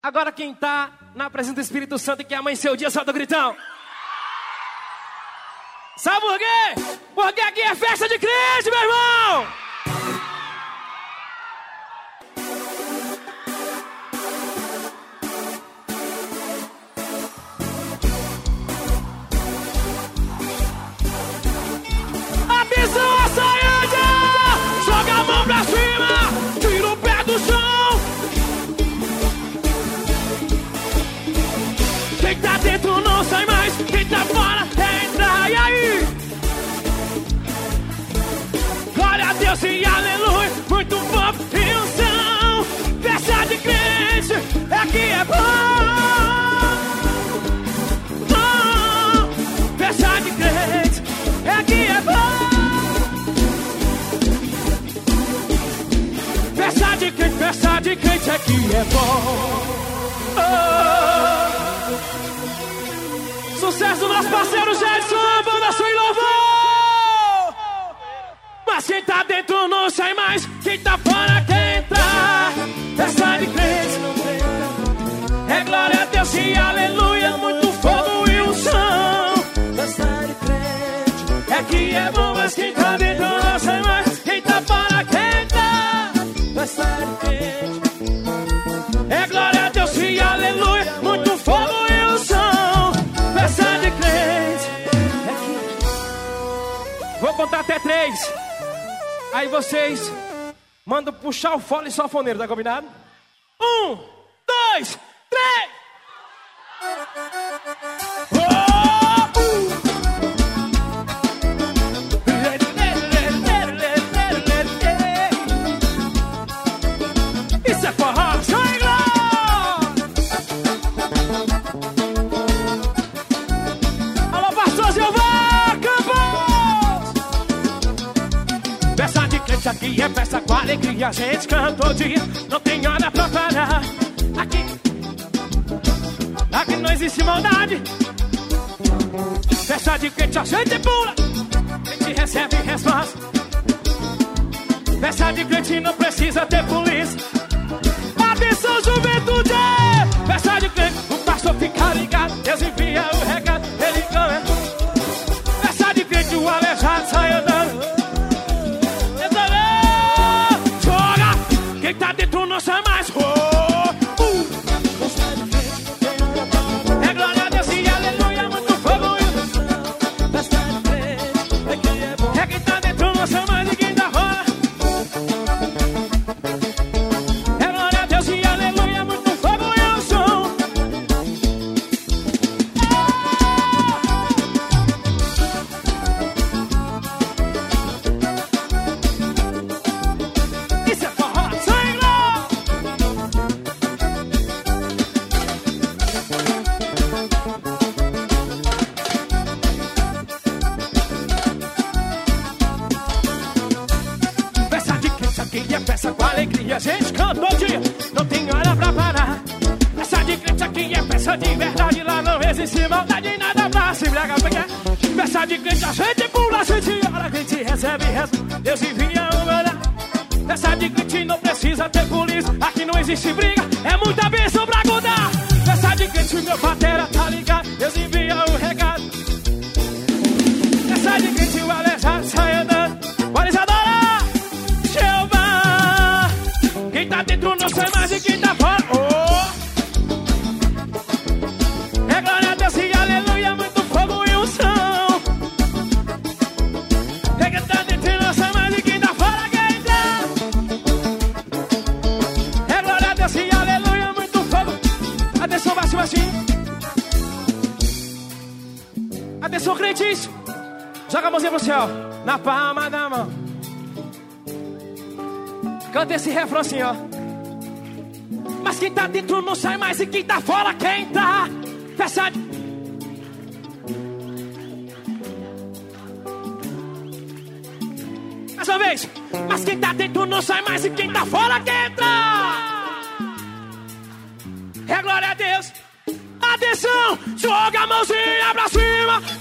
Agora quem tá na presença do Espírito Santo e quer amanhecer o dia, solta o gritão. Sabe por quê? Porque aqui é festa de crente, meu irmão! Atenção, a saída! Joga a mão pra cima! Tira o pé do chão! Quem tá dentro não sai mais, quem tá fora entra, e aí? Glória a Deus e aleluia, muito bom e unção. Festa de crente, aqui é bom. Festa de crente, aqui é bom. Festa de crente, aqui é bom. Sucesso do nosso parceiro Jetson, banda Sua e Louvor. Mas quem tá dentro não sai mais, quem tá fora quer entrar. Festa de crente, é glória a Deus e aleluia, muito fogo e unção. Festa de crente, aqui é bom, mas quem tá dentro não sai mais, quem tá fora quer entrar. Festa de crente, é glória a Deus e aleluia, muito fogo e unção. Festa de crente, vou contar até 3. Aí vocês mandam puxar o fole e sanfoneiro, tá combinado? 1, 2, 3. Isso é forró, alô, pastor Gilvan Campos. Festa de crente, aqui é festa com alegria, a gente canta o dia, não tem hora pra parar. Aqui não existe maldade. Festa de crente, a gente pula, a gente recebe resposta. Festa de crente, não precisa ter polícia. Atenção, juventude! Festa de crente, o pastor fica ligado, Deus envia o recado, ele ganha. Festa de crente, o aleijado sai andando. Joga! Quem tá dentro não sai mais. É glória a Deus e aleluia, muito fogo e unção. Festa de crente, é quem tá dentro não sai mais e quem tá fora. É glória a Deus e aleluia, muito fogo e unção. Isso é forró, sangue! Festa de crente, aqui é festa com alegria, a gente canta o dia, não tem hora pra parar. Festa de crente, aqui é festa de verdade, lá não existe maldade, nada pra se embriagar. Festa de crente, a gente pula, a gente ora, a gente recebe resto, Deus envia um olhar. Festa de crente, não precisa ter polícia, aqui não existe briga, é muita bênção pra contar. Festa de crente, meu patera tá ligado, Deus envia um recado. Festa de crente, o aleijado sai andando, bora adorar. Jeová, quem tá dentro não sai mais e quem tá fora. É glória a Deus e aleluia, muito fogo e unção. É quem tá dentro não sai mais e quem tá fora quer entrar. É glória a Deus e aleluia, muito fogo. Atenção, baixo, baixinho. Atenção, crentes. Joga a mãozinha pro céu, na palma da mão. Canta esse refrão assim, ó. Mas quem tá dentro não sai mais e quem tá fora quer entrar. Festa de... Mais uma vez. Mas quem tá dentro não sai mais e quem tá fora quer entrar. É glória a Deus. Atenção, joga a mãozinha pra cima.